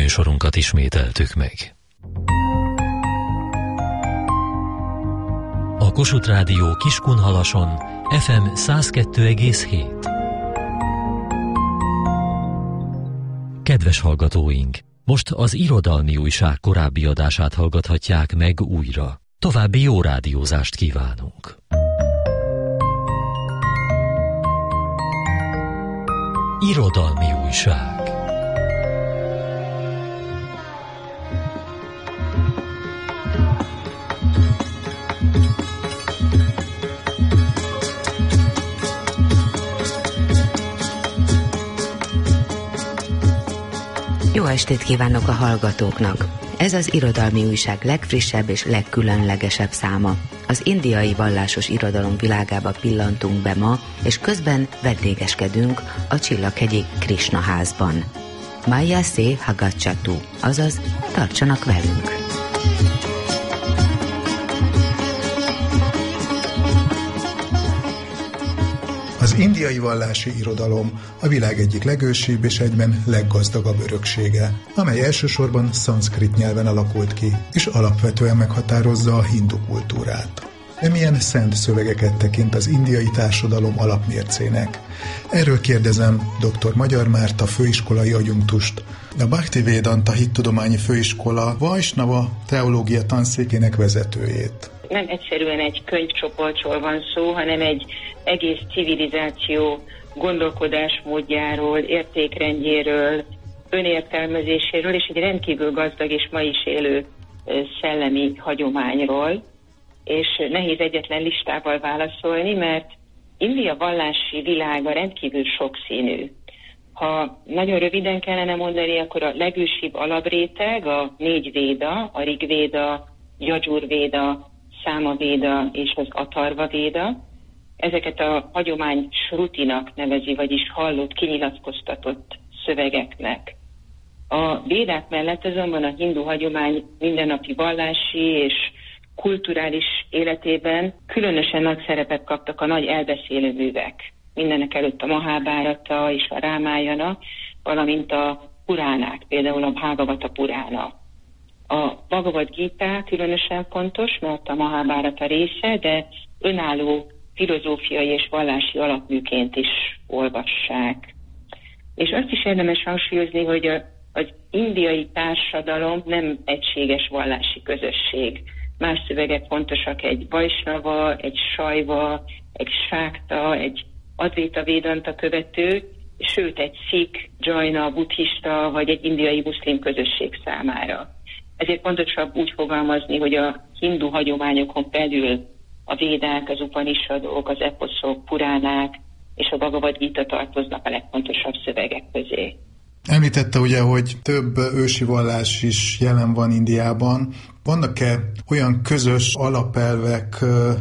műsorunkat ismételtük meg. A Kossuth Rádió Kiskunhalason FM 102,7. Kedves hallgatóink! Most az Irodalmi Újság korábbi adását hallgathatják meg újra. További jó rádiózást kívánunk! Irodalmi Újság. Jó estét kívánok a hallgatóknak! Ez az Irodalmi Újság legfrissebb és legkülönlegesebb száma. Az indiai vallásos irodalom világába pillantunk be ma, és közben vendégeskedünk a Csillaghegyi Krishna házban. Maya se hagacchatu, azaz tartsanak velünk! Az indiai vallási irodalom a világ egyik legősibb és egyben leggazdagabb öröksége, amely elsősorban szanszkrit nyelven alakult ki, és alapvetően meghatározza a hindu kultúrát. De milyen szent szövegeket tekint az indiai társadalom alapmércének? Erről kérdezem dr. Magyar Márta főiskolai adjunktust, a Bhaktivedanta Hittudományi Főiskola Vajsnava teológia tanszékének vezetőjét. Nem egyszerűen egy könyvcsoportról van szó, hanem egy egész civilizáció gondolkodásmódjáról, értékrendjéről, önértelmezéséről, és egy rendkívül gazdag és ma is élő szellemi hagyományról. És nehéz egyetlen listával válaszolni, mert India vallási világa rendkívül sokszínű. Ha nagyon röviden kellene mondani, akkor a legősibb alapréteg a 4 véda, a Rig Véda, Yajur Véda, Száma Véda és az Atharva Véda. Ezeket a hagyomány srutinak nevezi, vagyis hallott, kinyilatkoztatott szövegeknek. A védák mellett azonban a hindu hagyomány mindennapi vallási és kulturális életében különösen nagy szerepet kaptak a nagy elbeszélő művek. Mindenek előtt a Mahábhárata és a Rámájana, valamint a puránák, például a Bhagavata Purána. A Bhagavad Gita különösen fontos, mert a Mahábhárata része, de önálló filozófiai és vallási alapműként is olvassák. És azt is érdemes hangsúlyozni, hogy az indiai társadalom nem egységes vallási közösség. Más szövegek fontosak, egy Vajsnava, egy Sajva, egy Sákta, egy Advaita Vedanta követő, sőt egy Szikh, Jaina, buddhista vagy egy indiai muszlim közösség számára. Ezért fontosabb úgy fogalmazni, hogy a hindu hagyományokon belül a védák, az upanissadok, az eposzok, puránák és a Bhagavad Gita tartoznak a legfontosabb szövegek közé. Említette ugye, hogy több ősi vallás is jelen van Indiában. Vannak-e olyan közös alapelvek,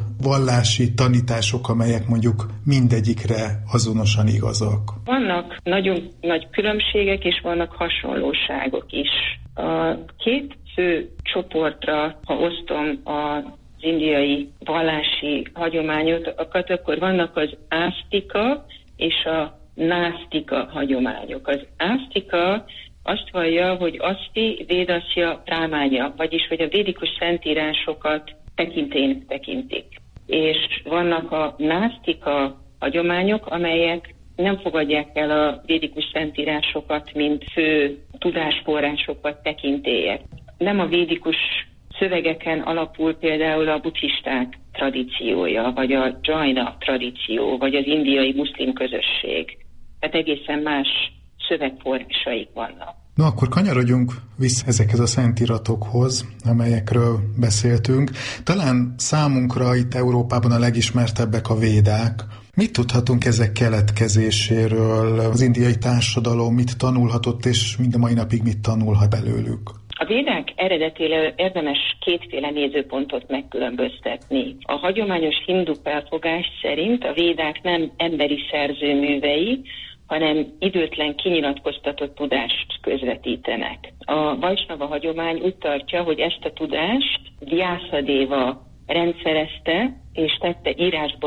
vallási tanítások, amelyek mondjuk mindegyikre azonosan igazak? Vannak nagyon nagy különbségek, és vannak hasonlóságok is. A 2 fő csoportra, ha osztom az indiai vallási hagyományokat, akkor vannak az ásztika és a násztika hagyományok. Az ásztika azt vallja, hogy aszti védasya prámánya, vagyis hogy a védikus szentírásokat tekintélynek tekintik. És vannak a násztika hagyományok, amelyek nem fogadják el a védikus szentírásokat, mint fő tudásforrásokat, tekintélyek. Nem a védikus szövegeken alapul például a buddhisták tradíciója, vagy a Jaina tradíció, vagy az indiai muszlim közösség. Tehát egészen más szövegforrásaik vannak. Na akkor kanyarodjunk vissza ezekhez a szentíratokhoz, amelyekről beszéltünk. Talán számunkra itt Európában a legismertebbek a védák. Mit tudhatunk ezek keletkezéséről? Az indiai társadalom mit tanulhatott, és mind a mai napig mit tanulhat belőlük? A védák eredetéről érdemes 2 nézőpontot megkülönböztetni. A hagyományos hindu felfogás szerint a védák nem emberi szerzőművei, hanem időtlen kinyilatkoztatott tudást közvetítenek. A Vajsnava hagyomány úgy tartja, hogy ezt a tudást Vyasadeva rendszerezte, és tette írásban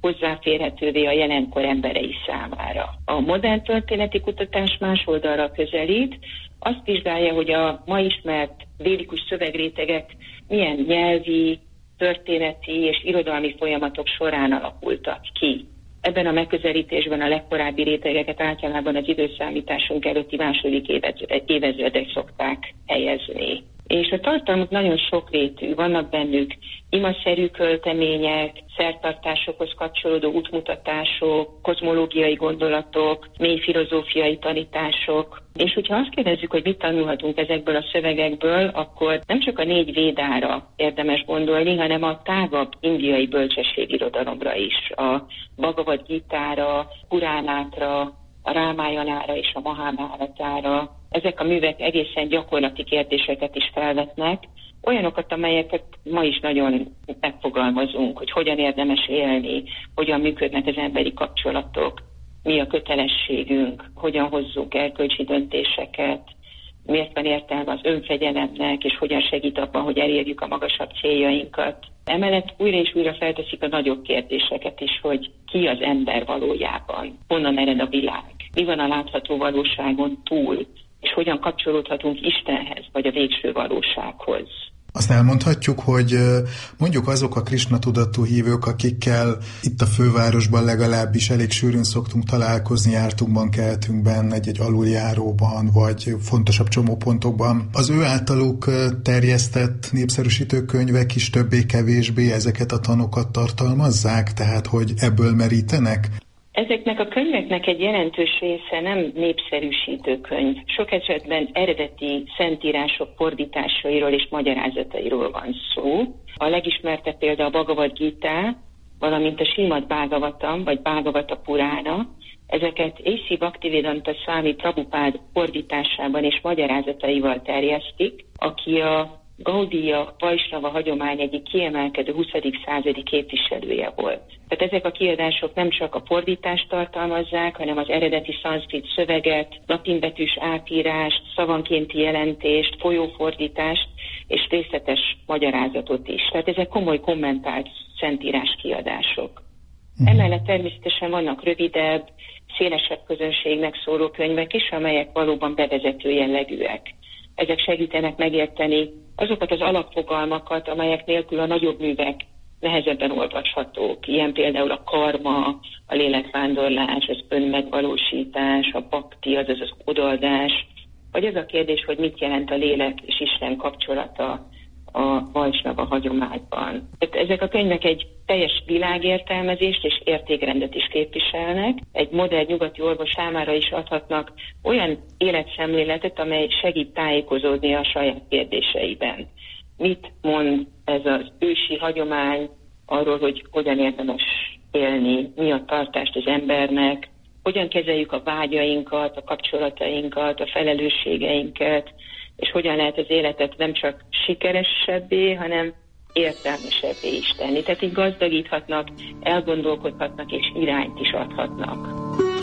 hozzáférhetővé a jelenkor emberei számára. A modern történeti kutatás más oldalra közelít, azt vizsgálja, hogy a ma ismert védikus szövegrétegek milyen nyelvi, történeti és irodalmi folyamatok során alakultak ki. Ebben a megközelítésben a legkorábbi rétegeket általában az időszámításunk előtti második évezredek szokták helyezni. És a tartalmuk nagyon sokrétű, vannak bennük imaszerű költemények, szertartásokhoz kapcsolódó útmutatások, kozmológiai gondolatok, mély filozófiai tanítások. És hogyha azt kérdezzük, hogy mit tanulhatunk ezekből a szövegekből, akkor nem csak a 4 védára érdemes gondolni, hanem a tágabb indiai bölcsességirodalomra is, a Bhagavad Gítára, Puránátra, a Rámájanára és a Mahábháratára. Ezek a művek egészen gyakorlati kérdéseket is felvetnek, olyanokat, amelyeket ma is nagyon megfogalmazunk, hogy hogyan érdemes élni, hogyan működnek az emberi kapcsolatok, mi a kötelességünk, hogyan hozzunk erkölcsi döntéseket, miért van értelme az önfegyelemnek, és hogyan segít abban, hogy elérjük a magasabb céljainkat. Emellett újra és újra felteszik a nagyobb kérdéseket is, hogy ki az ember valójában, honnan ered a világ, mi van a látható valóságon túl, és hogyan kapcsolódhatunk Istenhez, vagy a végső valósághoz. Azt elmondhatjuk, hogy mondjuk azok a Krisna tudatú hívők, akikkel itt a fővárosban legalábbis elég sűrűn szoktunk találkozni, jártunkban, keltünkben, egy aluljáróban, vagy fontosabb csomópontokban, az ő általuk terjesztett népszerűsítő könyvek is többé-kevésbé ezeket a tanokat tartalmazzák, tehát hogy ebből merítenek? Ezeknek a könyveknek egy jelentős része nem népszerűsítő könyv. Sok esetben eredeti szentírások fordításairól és magyarázatairól van szó. A legismertebb példa a Bhagavad Gita, valamint a Srimad Bhagavatam, vagy Bhagavata Purána. Ezeket A.C. Bhaktivedanta Swami Prabhupád fordításában és magyarázataival terjesztik, aki a Gaudiya Vajsnava hagyomány egyik kiemelkedő 20. századi képviselője volt. Tehát ezek a kiadások nem csak a fordítást tartalmazzák, hanem az eredeti szanszkrit szöveget, latinbetűs átírást, szavankénti jelentést, folyófordítást és részletes magyarázatot is. Tehát ezek komoly kommentált szentírás kiadások. Emellett természetesen vannak rövidebb, szélesebb közönségnek szóló könyvek is, amelyek valóban bevezető jellegűek. Ezek segítenek megérteni azokat az alapfogalmakat, amelyek nélkül a nagyobb művek nehezebben olvashatók. Ilyen például a karma, a lélekvándorlás, az önmegvalósítás, a bhakti, azaz az odaadás, vagy az a kérdés, hogy mit jelent a lélek és Isten kapcsolata a vajsnava hagyományban. Ezek a könyvek egy teljes világértelmezést és értékrendet is képviselnek. Egy modern nyugati orvos számára is adhatnak olyan életszemléletet, amely segít tájékozódni a saját kérdéseiben. Mit mond ez az ősi hagyomány arról, hogy hogyan érdemes élni, mi a tartást az embernek, hogyan kezeljük a vágyainkat, a kapcsolatainkat, a felelősségeinket, és hogyan lehet az életet nem csak sikeresebbé, hanem értelmesebbé is tenni. Tehát így gazdagíthatnak, elgondolkodhatnak és irányt is adhatnak.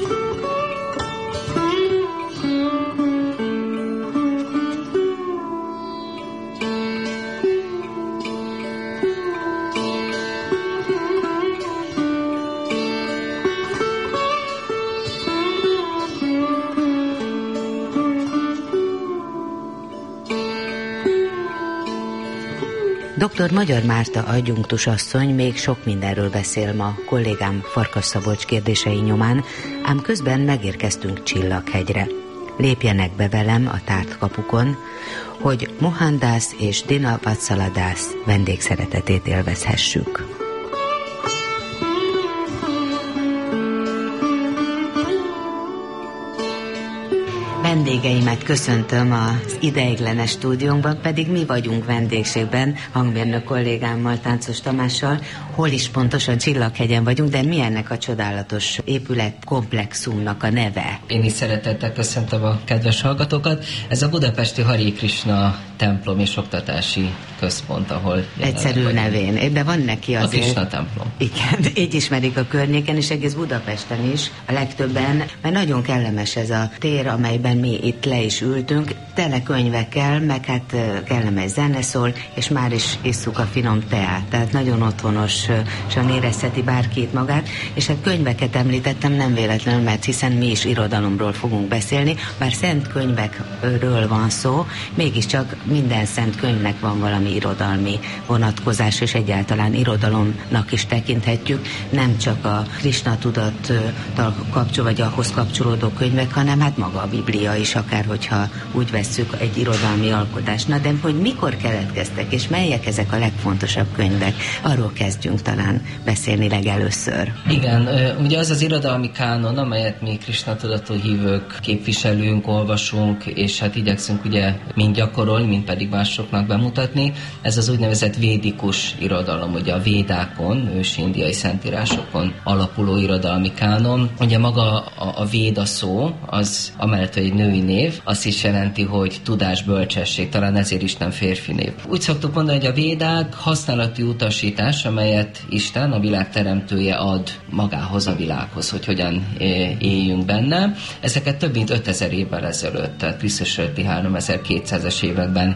Dr. Magyar Márta adjunktus asszony még sok mindenről beszél ma kollégám Farkas Szabolcs kérdései nyomán, ám közben megérkeztünk Csillaghegyre. Lépjenek be velem a tárt kapukon, hogy Mohandász és Dina Vatsaladász vendégszeretetét élvezhessük. Vendégeimet köszöntöm az ideiglenes stúdiónkban, pedig mi vagyunk vendégségben, hangmérnök kollégámmal, Táncos Tamással. Hol is pontosan? Csillaghegyen vagyunk, de mi ennek a csodálatos épületkomplexumnak a neve? Én is szeretettel köszöntöm a kedves hallgatókat. Ez a budapesti Hare Krishna templom és oktatási központ, ahol... Egyszerű nevén, de van neki azért... A Krisna templom. Igen, így ismerik a környéken, és egész Budapesten is a legtöbben, mert nagyon kellemes ez a tér, amelyben mi itt le is ültünk, tele könyvekkel, meg hát kellemes zene szól, és már is isszuk a finom teát, tehát nagyon otthonosan érezheti bárki itt magát, és hát könyveket említettem nem véletlenül, mert hiszen mi is irodalomról fogunk beszélni, bár szent könyvekről van szó, mégiscsak minden szent könyvnek van valami irodalmi vonatkozás, és egyáltalán irodalomnak is tekinthetjük, nem csak a Krisna tudattal vagy ahhoz kapcsolódó könyvek, hanem hát maga a Biblia is, akár hogyha úgy vesszük egy irodalmi alkotást. Na, de hogy mikor keletkeztek, és melyek ezek a legfontosabb könyvek, arról kezdjünk talán beszélni legelőször. Igen, ugye az az irodalmi kánon, amelyet mi Krisna tudatú hívők képviselünk, olvasunk, és hát igyekszünk ugye mind gyakorolni, mind pedig másoknak bemutatni. Ez az úgynevezett védikus irodalom, ugye a védákon, ősi indiai szentírásokon alapuló irodalmi kánon. Ugye maga a véda szó, az amellett, hogy egy női név, azt is jelenti, hogy tudás, bölcsesség, talán ezért is nem férfi név. Úgy szoktuk mondani, hogy a védák használati utasítás, amelyet Isten, a világ teremtője ad magához, a világhoz, hogy hogyan éljünk benne. Ezeket több mint 5000 évvel ezelőtt, tehát Krisztus előtti 3200-es években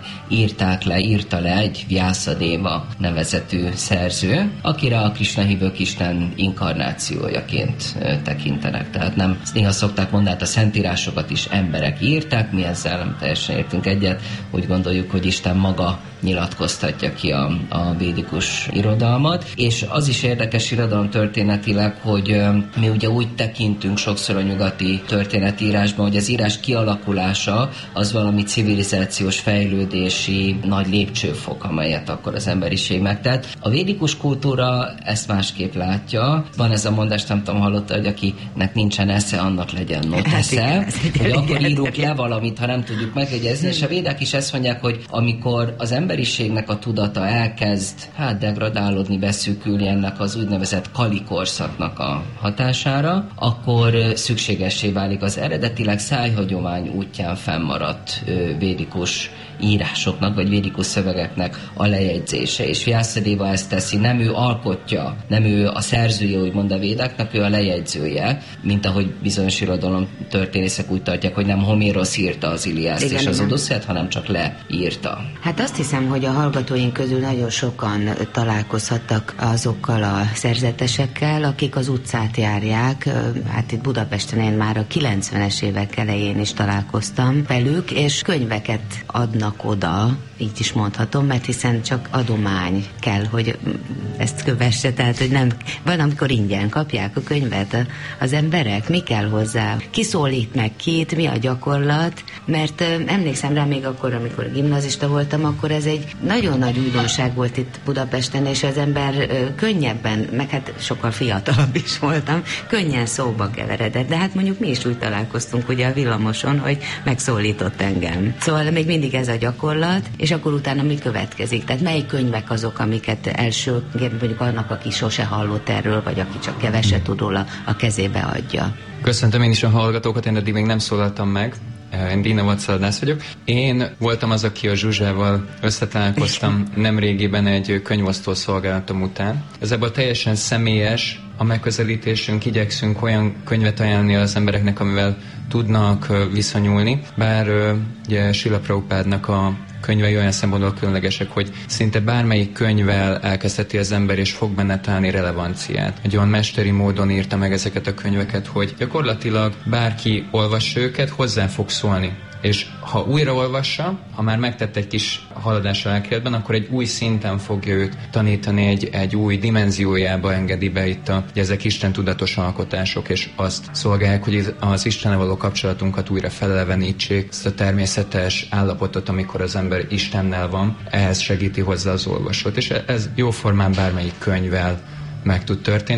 írta le egy Vyasadeva nevezetű szerző, akire a Krisna hívők Isten inkarnációjaként tekintenek. Tehát nem, néha szokták mondani, a szentírásokat is emberek írták, mi ezzel nem teljesen értünk egyet, úgy gondoljuk, hogy Isten maga nyilatkoztatja ki a védikus irodalmat, és az is érdekes irodalom történetileg, hogy mi ugye úgy tekintünk sokszor a nyugati történetírásban, hogy az írás kialakulása az valami civilizációs fejlődési nagy lépcsőfok, amelyet akkor az emberiség megtett. A védikus kultúra ezt másképp látja. Van ez a mondás, nem tudom, hallotta, hogy akinek nincsen esze, annak legyen not esze. Hogy akkor írunk le valamit, ha nem tudjuk megjegyezni, és a védák is ezt mondják, hogy amikor az emberiségnek a tudata elkezd degradálódni, beszűkülni ennek az úgynevezett Kali korszaknak a hatására, akkor szükségessé válik az eredetileg szájhagyomány útján fennmaradt védikus írásoknak, vagy védikus szövegeknek a lejegyzése. És Vyasadeva ezt teszi, nem ő alkotja, nem ő a szerzője, úgymond a védáknak, ő a lejegyzője, mint ahogy bizonyos irodalom történészek úgy tartják, hogy nem Homérosz írta az Iliászt és az Odüsszeiát, hanem csak leírta. Hát azt hiszem, hogy a hallgatóink közül nagyon sokan találkozhattak azokkal a szerzetesekkel, akik az utcát járják. Hát itt Budapesten én már a 90-es évek elején is találkoztam velük, és könyveket adnak oda, így is mondhatom, mert hiszen csak adomány kell, hogy ezt kövesse, tehát hogy nem, van, amikor ingyen kapják a könyvet az emberek, mi kell hozzá, ki szólít meg kit, mi a gyakorlat, mert emlékszem rá még akkor, amikor gimnazista voltam, akkor ez egy nagyon nagy újdonság volt itt Budapesten, és az ember könnyebben, meg hát sokkal fiatalabb is voltam, könnyen szóba keveredett, de hát mondjuk mi is úgy találkoztunk ugye a villamoson, hogy megszólított engem. Szóval még mindig ez a gyakorlat, és akkor utána mi következik? Tehát melyik könyvek azok, amiket elsőként mondjuk annak, aki sose hallott erről, vagy aki csak keveset tud róla, a kezébe adja? Köszöntöm én is a hallgatókat, én eddig még nem szólaltam meg. Én Dina Vatszadász vagyok. Én voltam az, aki a Zsuzsával összetalálkoztam nemrégiben egy könyvosztó szolgálatom után. Ez ebből teljesen személyes a megközelítésünk, igyekszünk olyan könyvet ajánlani az embereknek, amivel tudnak viszonyulni, bár ugye Srila Prabhupádnak a könyvei olyan szempontból különlegesek, hogy szinte bármelyik könyvvel elkezdheti az ember, és fog benne találni relevanciát. Egy olyan mesteri módon írta meg ezeket a könyveket, hogy gyakorlatilag bárki olvassa őket, hozzá fog szólni. És ha újraolvassa, ha már megtett egy kis haladás a lelkéletben, akkor egy új szinten fogja őt tanítani, egy új dimenziójába engedi be itt ezek Isten tudatos alkotások, és azt szolgálják, hogy az Istennel való kapcsolatunkat újra felelevenítsék, ezt a természetes állapotot, amikor az ember Istennel van, ehhez segíti hozzá az olvasót. És ez jóformán bármelyik könyvvel meg tud történni.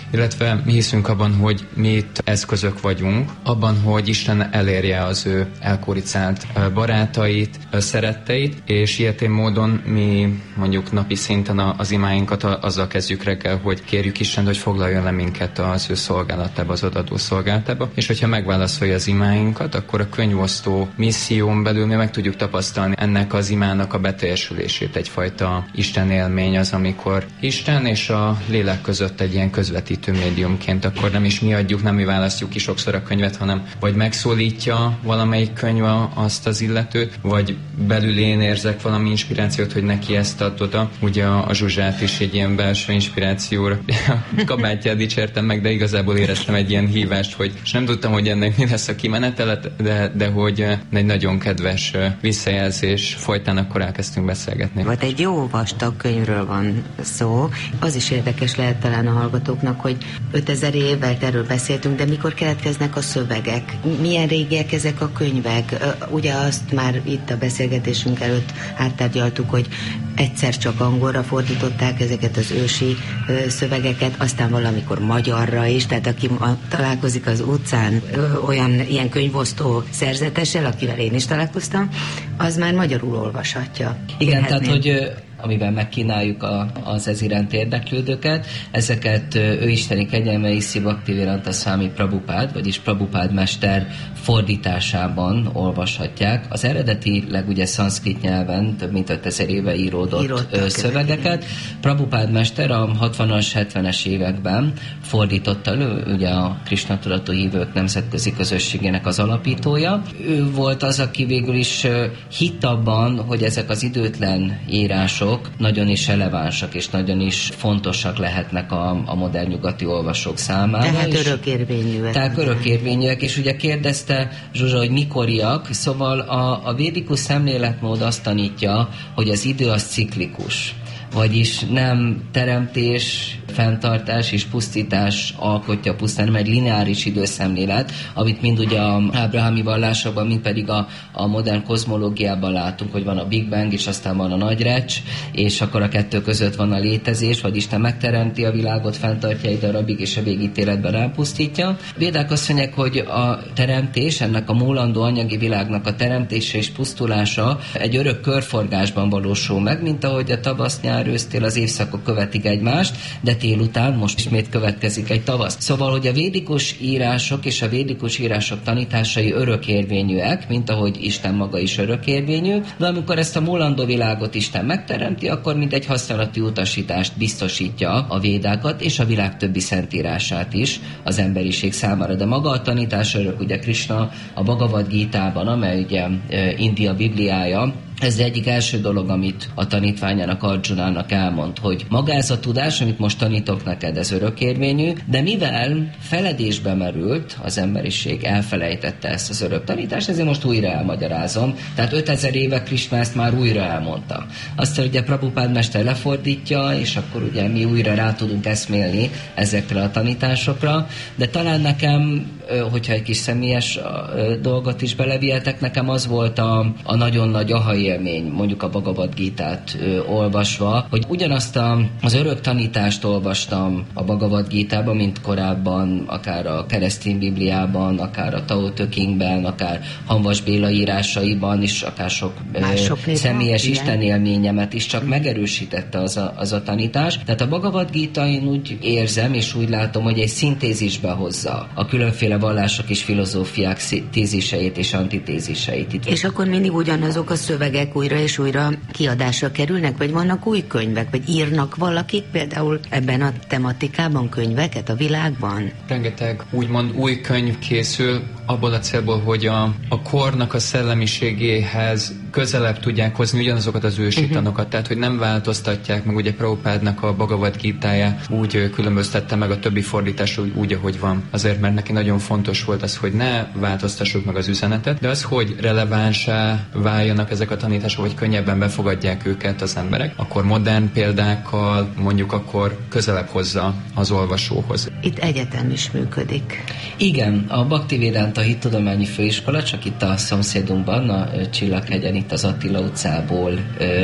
illetve mi hiszünk abban, hogy mi itt eszközök vagyunk, abban, hogy Isten elérje az ő elkóricált barátait, szeretteit, és ilyetén módon mi mondjuk napi szinten az imáinkat azzal kezdjük reggel, hogy kérjük Istent, hogy foglaljon le minket az ő szolgálatába, az odaadó szolgálatába, és hogyha megválaszolja az imáinkat, akkor a könyvosztó misszión belül mi meg tudjuk tapasztalni ennek az imának a beteljesülését. Egyfajta Isten élmény az, amikor Isten és a lélek között egy ilyen közvetítő médiumként, akkor nem is mi adjuk, nem mi választjuk ki sokszor a könyvet, hanem vagy megszólítja valamelyik könyv azt az illetőt, vagy belül én érzek valami inspirációt, hogy neki ezt ad oda. Ugye a Zsuzsát is egy ilyen belső inspirációra kabátját dicsértem meg, de igazából éreztem egy ilyen hívást, hogy és nem tudtam, hogy ennek mi lesz a kimenetelet, de hogy egy nagyon kedves visszajelzés folytán akkor elkezdtünk beszélgetni. Vagy egy jó vastag könyvről van szó. Az is érdekes lehet talán a hallgatóknak, hogy 5000 évvel erről beszéltünk, de mikor keletkeznek a szövegek? Milyen régiek ezek a könyvek? Ugye azt már itt a beszélgetésünk előtt áttárgyaltuk, hogy egyszer csak angolra fordították ezeket az ősi szövegeket, aztán valamikor magyarra is, tehát aki találkozik az utcán ilyen könyvosztó szerzetessel, akivel én is találkoztam, az már magyarul olvashatja. Igen, tehát hogy amiben megkínáljuk az ez iránt érdeklődőket. Ezeket ő isteni kegyelme Iszi Bhaktivedanta Swami Prabhupád, vagyis Prabhupád mester fordításában olvashatják. Az eredetileg ugye szanszkrit nyelven több mint 5000 éve íródott szövegeket. Prabhupád mester a 60-as, 70-es években fordította elő, ugye a Krishna tudatú hívők nemzetközi közösségének az alapítója. Ő volt az, aki végül is hitt abban, hogy ezek az időtlen írások nagyon is relevánsak és nagyon is fontosak lehetnek a modern nyugati olvasók számára. Tehát örökérvényűek. Tehát örökérvényűek, és ugye kérdezte Zsuzsa, hogy mikoriak, szóval a védikus szemléletmód azt tanítja, hogy az idő az ciklikus. Vagyis nem teremtés, fenntartás és pusztítás alkotja pusztán, nem egy lineáris időszemlélet, amit mind ugye a ábrahami vallásokban, mind pedig a modern kozmológiában látunk, hogy van a Big Bang, és aztán van a nagy recs, és akkor a kettő között van a létezés, vagy Isten megteremti a világot, fenntartja egy darabig, és a végítéletben elpusztítja. Védák azt mondják, hogy a teremtés, ennek a múlandó anyagi világnak a teremtése és pusztulása egy örök körforgásban valósul meg, mint ahogy a tavasz, nyár, ősztél az évszakok követik egymást, de tél után most ismét következik egy tavasz. Szóval, hogy a védikus írások és a védikus írások tanításai örökérvényűek, mint ahogy Isten maga is örökérvényű, de amikor ezt a múlandó világot Isten megteremti, akkor mint egy használati utasítást biztosítja a védákat és a világ többi szentírását is az emberiség számára. De maga a tanítás örök, ugye Krishna a Bhagavad Gítában, amely ugye India Bibliája, ez egyik első dolog, amit a tanítványának, Arjunának elmond, hogy maga ez a tudás, amit most tanítok neked, ez örökérvényű, de mivel feledésbe merült, az emberiség elfelejtette ezt az örök tanítást, ezért most újra elmagyarázom. Tehát 5000 éve Krishna ezt már újra elmondta. Aztán ugye Prabhupád mester lefordítja, és akkor ugye mi újra rá tudunk eszmélni ezekre a tanításokra, de talán nekem, hogyha egy kis személyes dolgot is belevihetek, nekem az volt a nagyon nagy aha élmény, mondjuk a Bhagavad Gítát olvasva, hogy ugyanazt az örök tanítást olvastam a Bhagavad Gítában, mint korábban, akár a keresztény Bibliában, akár a Tao Te Chingben, akár Hanvas Béla írásaiban is, akár sok személyes istenélményemet is csak megerősítette az a tanítás. Tehát a Bhagavad Gita, én úgy érzem, és úgy látom, hogy egy szintézisbe hozza a különféle vallások és filozófiák téziseit és antitéziseit. És akkor mindig ugyanazok a szövegek újra és újra kiadásra kerülnek, vagy vannak új könyvek, vagy írnak valakik például ebben a tematikában könyveket a világban? Rengeteg úgymond új könyv készül abból a célból, hogy a kornak a szellemiségéhez közelebb tudják hozni ugyanazokat az ősi tanokat, tehát hogy nem változtatják meg, ugye Prabhupádnak a Bhagavad Gítája úgy különböztette meg a többi fordításról úgy, ahogy van. Azért, mert neki nagyon fontos volt az, hogy ne változtassuk meg az üzenetet, de az, hogy relevánsá váljanak ezek a tanítások, hogy könnyebben befogadják őket az emberek, akkor modern példákkal mondjuk akkor közelebb hozza az olvasóhoz. Itt egyetem is működik. Igen, a Bhaktivedanta Hittudományi Főiskola, csak itt a szomszédunkban, a Csillaghegyen, itt az Attila utcából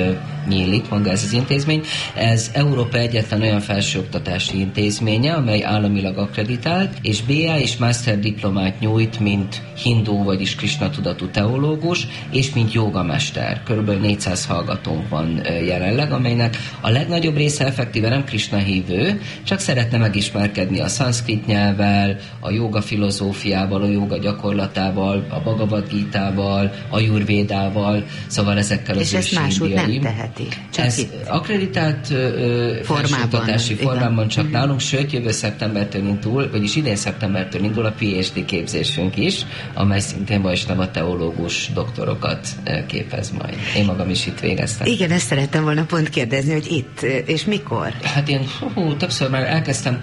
nyílik maga ez az intézmény. Ez Európa egyetlen olyan felsőoktatási intézménye, amely államilag akkreditált, és BA és Master diplomát nyújt, mint hindú, vagyis Krisna tudatú teológus, és mint jogamester. Körülbelül 400 hallgatónk van jelenleg, amelynek a legnagyobb része effektíve nem Krisna hívő, csak szeretne megismerkedni a szanszkrit nyelvvel, a joga filozófiával, a joga gyakorlatával, a Bhagavad Gítával, a Ayurvédával, szóval ezekkel az és ezt máshogy nem teheti. Ez akkreditált felsőoktatási formában csak nálunk, sőt jövő szeptembertől indul, vagyis idén szeptembertől indul a PhD képzésünk is, amely szintén Vajsnava teológus doktorokat képez majd. Én magam is itt végeztem. Igen, ezt szerettem volna pont kérdezni, hogy itt, és mikor? Hát én többször már elkezdtem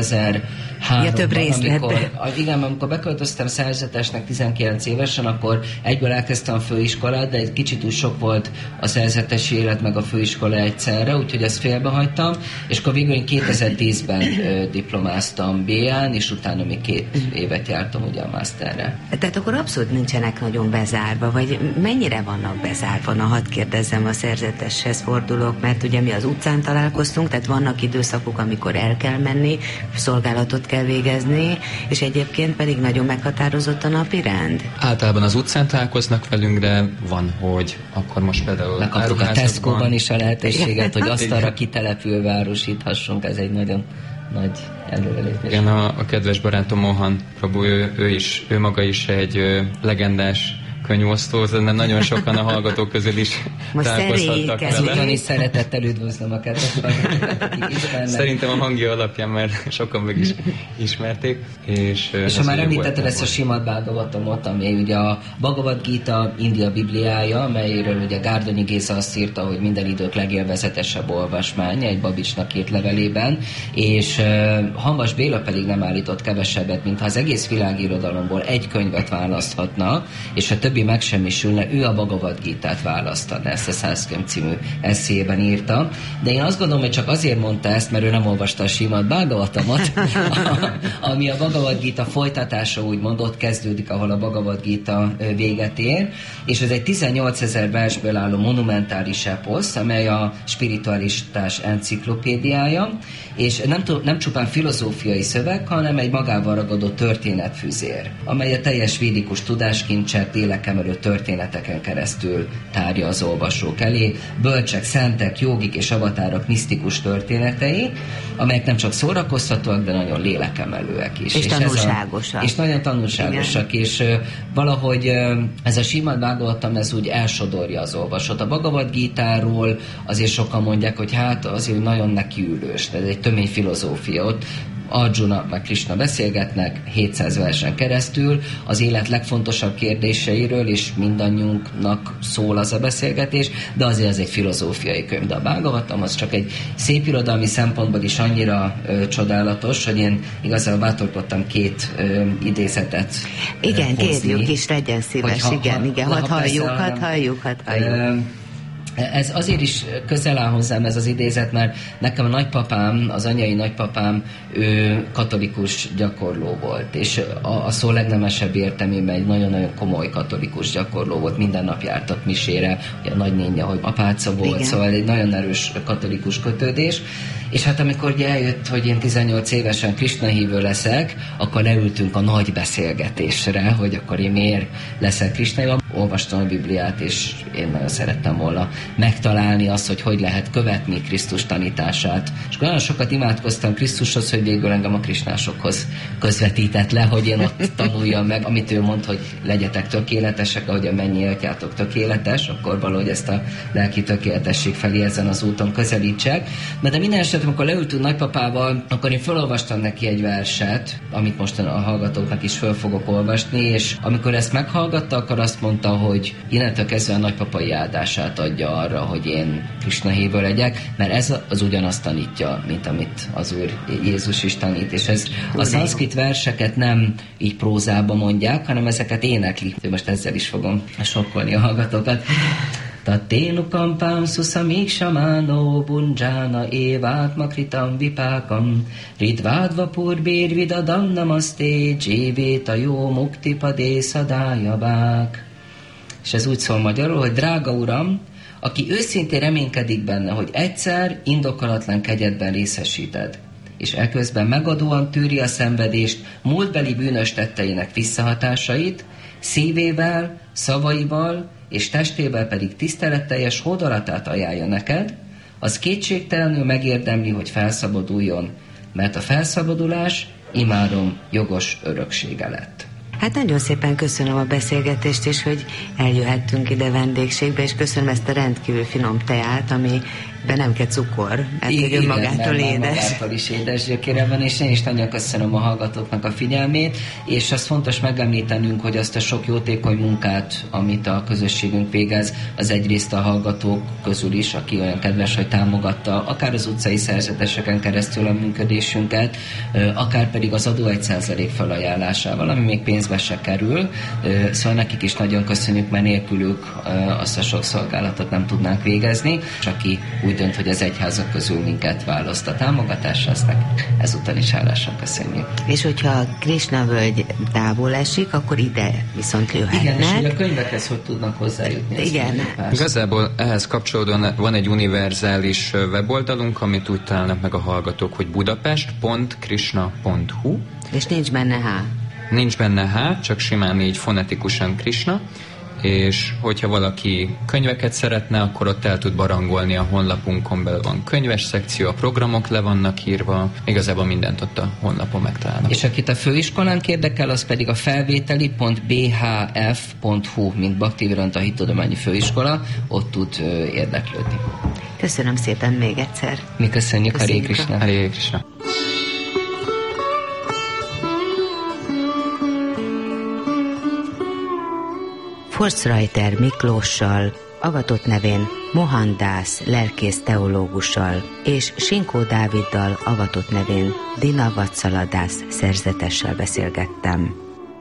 2003-ban, több részletben. amikor beköltöztem szerzetesnek 19 évesen, akkor egyből elkezdtem a főiskolát, de egy kicsit úgy sok volt a szerzetesi élet meg a főiskola egyszerre, úgyhogy ezt félbehagytam, és akkor végül én 2010-ben diplomáztam BA-n, és utána még 2 évet jártam ugye a masterre. Tehát akkor abszolút nincsenek nagyon bezárva, vagy mennyire vannak bezárva? Na, hadd kérdezzem, a szerzeteshez fordulok, mert ugye mi az utcán találkoztunk, tehát vannak időszakok, amikor el kell menni, szolgálatot kell végezni, és egyébként pedig nagyon meghatározott a napirend. Általában az utcán találkoznak velünk, de van, hogy akkor most például lekaptuk a Tesco-ban is a lehetőséget, hogy asztalra kitelepülve árusíthassunk, ez egy nagyon nagy előrelépés. Igen, a kedves barátom Mohan Prabhu, ő maga is egy legendás könyvosztó, de nagyon sokan a hallgatók közül is találkozhattak vele. Ezután is szeretettel üdvözlöm a kedves hallgatókat, akik ismernek. Szerintem a hangja alapján már sokan meg is ismerték. És ha már említetted ezt a Simad Bhagavatamot, ami ugye a Bhagavad Gita India Bibliája, amelyről ugye Gárdonyi Géza azt írta, hogy minden idők legélvezetesebb olvasmánya, egy Babicsnak írt levelében, és Hamvas Béla pedig nem állított kevesebbet, mintha az egész világirodalomból egy könyvet választhatna, és a többi megsemmisülne, ő a Bhagavad Gitát választaná, ezt a Sanskrit című eszéjében írta. De én azt gondolom, hogy csak azért mondta ezt, mert ő nem olvasta a Simad Bhagavatamot, ami a Bhagavad Gita folytatása, úgymond ott kezdődik, ahol a Bhagavad Gita véget ér, és ez egy 18 000 versből álló monumentális eposz, amely a spiritualitás enciklopédiája, és nem csupán filozófiai szöveg, hanem egy magával ragadó történetfüzér, amely a teljes védikus tudáskincset lélekemelő történeteken keresztül tárja az olvasók elé. Bölcsek, szentek, jogik és avatárok misztikus történetei, amelyek nem csak szórakoztatóak, de nagyon lélekemelőek is. És tanulságosak. És nagyon tanulságosak, igen. És valahogy ez a Simad Bhagavatam, ez úgy elsodorja az olvasót. A Bhagavad Gitáról azért sokan mondják, hogy hát azért nagyon nekiülős, ez egy tömény filozófia. Ott Arjuna meg Krishna beszélgetnek 700 versen keresztül az élet legfontosabb kérdéseiről, és mindannyiunknak szól az a beszélgetés, de azért ez egy filozófiai könyv. De a Bhagavatam az csak egy szép irodalmi szempontból is annyira csodálatos, hogy én igazából bátorkodtam 2 idézetet igen, hozni. kérjük is, legyen szíves, igen, hadd halljuk. Ez azért is közel áll hozzám ez az idézet, mert nekem a nagypapám, az anyai nagypapám, ő katolikus gyakorló volt, és a szó legnemesebb értelmében egy nagyon-nagyon komoly katolikus gyakorló volt, minden nap jártak misére, ugye a nagynénje, hogy apáca volt, igen. Szóval egy nagyon erős katolikus kötődés, és hát amikor ugye eljött, hogy én 18 évesen Krishna hívő leszek, akkor leültünk a nagy beszélgetésre, hogy akkor én miért leszek Krishna hívő. Olvastam a Bibliát, és én nagyon szerettem volna megtalálni azt, hogy lehet követni Krisztus tanítását. És nagyon sokat imádkoztam Krisztushoz, hogy végül engem a krisnásokhoz közvetített le, hogy én ott tanuljam meg, amit ő mond, hogy legyetek tökéletesek, ahogy a mennyi atyátok tökéletes, akkor valahogy ezt a lelki tökéletesség felé ezen az úton közelítsek. De minden esetben, amikor leültünk nagypapával, akkor én felolvastam neki egy verset, amit most a hallgatóknak is föl fogok olvasni, és amikor ezt meghallgatta, akkor azt mondta, hogy innentől kezdve a nagypapai áldását adja arra, hogy én Krishna hívő legyek, mert ez az ugyanazt tanítja, mint amit az Úr Jézus is tanít, és ez a szanszkrit verseket nem így prózába mondják, hanem ezeket énekli. Most ezzel is fogom sokkolni a hallgatókat. Tattenukampam susamiksamano bunjana évátmakritam vipákam ridvádva purbér vidadam namaste jévéta jó muktipadé szadájabák. És ez úgy szól magyarul, hogy drága uram, aki őszintén reménykedik benne, hogy egyszer indokolatlan kegyedben részesíted, és eközben megadóan tűri a szenvedést, múltbeli bűnös tetteinek visszahatásait, szívével, szavaival és testével pedig tiszteletteljes hódolatát ajánlja neked, az kétségtelenül megérdemli, hogy felszabaduljon, mert a felszabadulás, imádom, jogos öröksége lett. Hát nagyon szépen köszönöm a beszélgetést, és hogy eljöhettünk ide vendégségbe, és köszönöm ezt a rendkívül finom teát, amiben nem kell cukor, mert hogy önmagától édes. Magától is édes gyökére van, és én is nagyon köszönöm a hallgatóknak a figyelmét, és az fontos megemlítenünk, hogy azt a sok jótékony munkát, amit a közösségünk végez, az egyrészt a hallgatók közül is, aki olyan kedves, hogy támogatta, akár az utcai szerzeteseken keresztül a működésünket, akár pedig az adó 1% felajánlásával, ami még pénzbe se kerül. Szóval nekik is nagyon köszönjük, mert nélkülük azt a sok szolgálatot nem tudnánk végezni, és aki úgy dönt, hogy az egyházak közül minket választ a támogatásra, azt ezúttal is hálásan köszönjük. És hogyha Krishna völgy távol esik, akkor ide viszont jöhetnek. Igen, és hogy a könyvekhez hogy tudnak hozzájutni? Igen. Igazából ehhez kapcsolódóan van egy univerzális weboldalunk, amit úgy találnak meg a hallgatók, hogy budapest.krishna.hu. És nincs benne H. Nincs benne H, csak simán így fonetikusan Krishna, és hogyha valaki könyveket szeretne, akkor ott el tud barangolni a honlapunkon, belül van könyves szekció, a programok le vannak írva, igazából mindent ott a honlapon megtalálnak. És akit a főiskolánk érdekel, az pedig a felvételi.bhf.hu, mint Bhaktivedanta Hittudományi Főiskola, ott tud érdeklődni. Köszönöm szépen még egyszer. Mi köszönjük, Hare Krishna. Hare Krishna. Forstreiter Miklóssal, avatott nevén Mohandász lelkész teológussal és Sinkó Dáviddal, avatott nevén Dina Vatsaladász szerzetessel beszélgettem.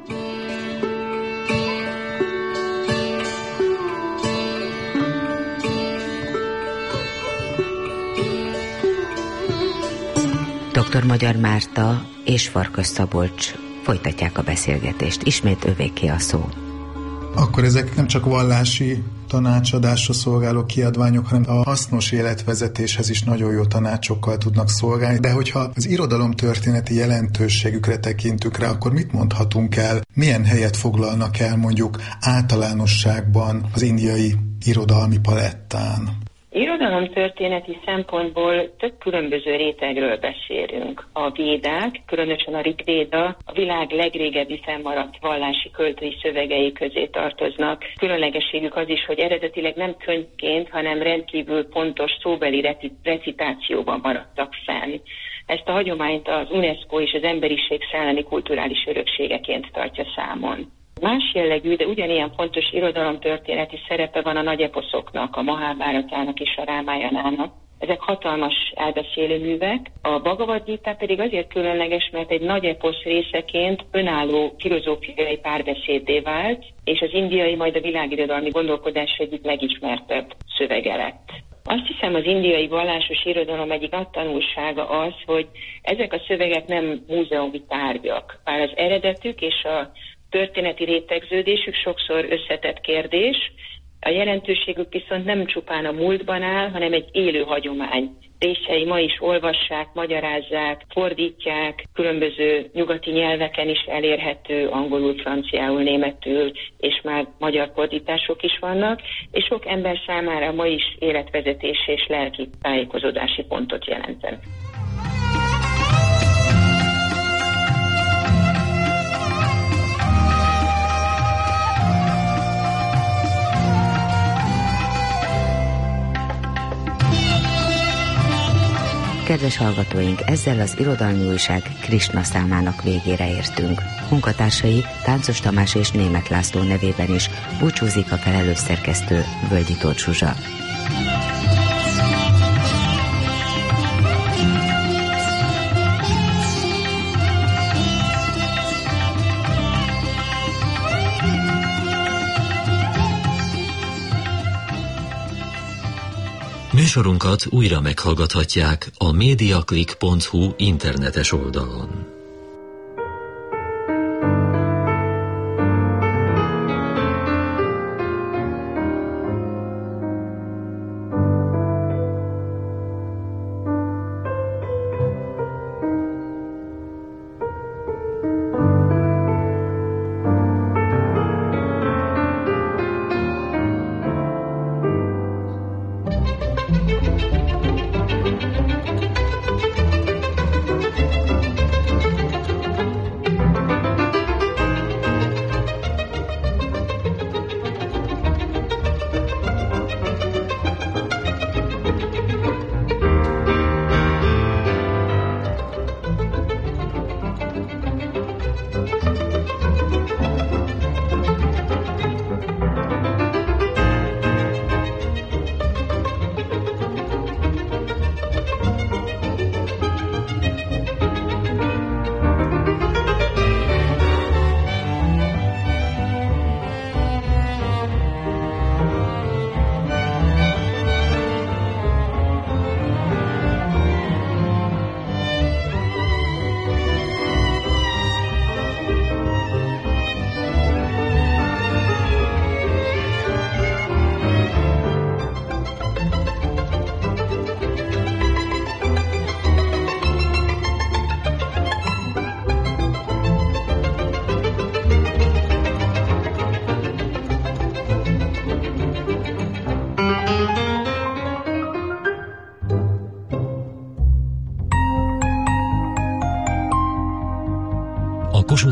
Dr. Magyar Márta és Farkas Szabolcs folytatják a beszélgetést. Ismét övéké a szó. Akkor ezek nem csak vallási tanácsadásra szolgáló kiadványok, hanem a hasznos életvezetéshez is nagyon jó tanácsokkal tudnak szolgálni. De hogyha az irodalomtörténeti jelentőségükre tekintünk rá, akkor mit mondhatunk el? Milyen helyet foglalnak el mondjuk általánosságban az indiai irodalmi palettán? Irodalomtörténeti szempontból több különböző rétegről beszélünk. A védák, különösen a Rigvéda, a világ legrégebbi fennmaradt vallási költői szövegei közé tartoznak. Különlegességük az is, hogy eredetileg nem könyvként, hanem rendkívül pontos szóbeli recitációban maradtak fenn. Ezt a hagyományt az UNESCO és az emberiség szellemi kulturális örökségeként tartja számon. Más jellegű, de ugyanilyen fontos irodalomtörténeti szerepe van a nagy eposzoknak, a Mahábháratának és a Rámájanának. Ezek hatalmas elbeszélő művek, a Bhagavad Gita pedig azért különleges, mert egy nagy eposz részeként önálló filozófiai párbeszéddé vált, és az indiai, majd a világirodalmi gondolkodás egyik legismertebb szövege lett. Azt hiszem, az indiai vallásos irodalom egyik nagy tanulsága az, hogy ezek a szövegek nem múzeumi tárgyak, bár az eredetük és a történeti rétegződésük sokszor összetett kérdés, a jelentőségük viszont nem csupán a múltban áll, hanem egy élő hagyomány. Részei ma is olvassák, magyarázzák, fordítják, különböző nyugati nyelveken is elérhető, angolul, franciául, németül, és már magyar fordítások is vannak, és sok ember számára ma is életvezetés és lelki tájékozódási pontot jelentenek. Kedves hallgatóink, ezzel az Irodalmi Újság Krishna számának végére értünk. Munkatársai Táncos Tamás és Németh László nevében is búcsúzik a felelős szerkesztő, Völgyi Tóth Zsuzsa. Műsorunkat újra meghallgathatják a mediaclick.hu internetes oldalon.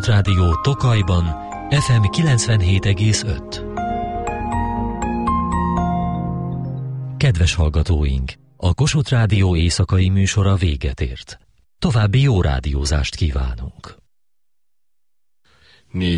Kossuth Rádió Tokajban, FM 97,5. Kedves hallgatóink! A Kossuth Rádió éjszakai műsora véget ért. További jó rádiózást kívánunk.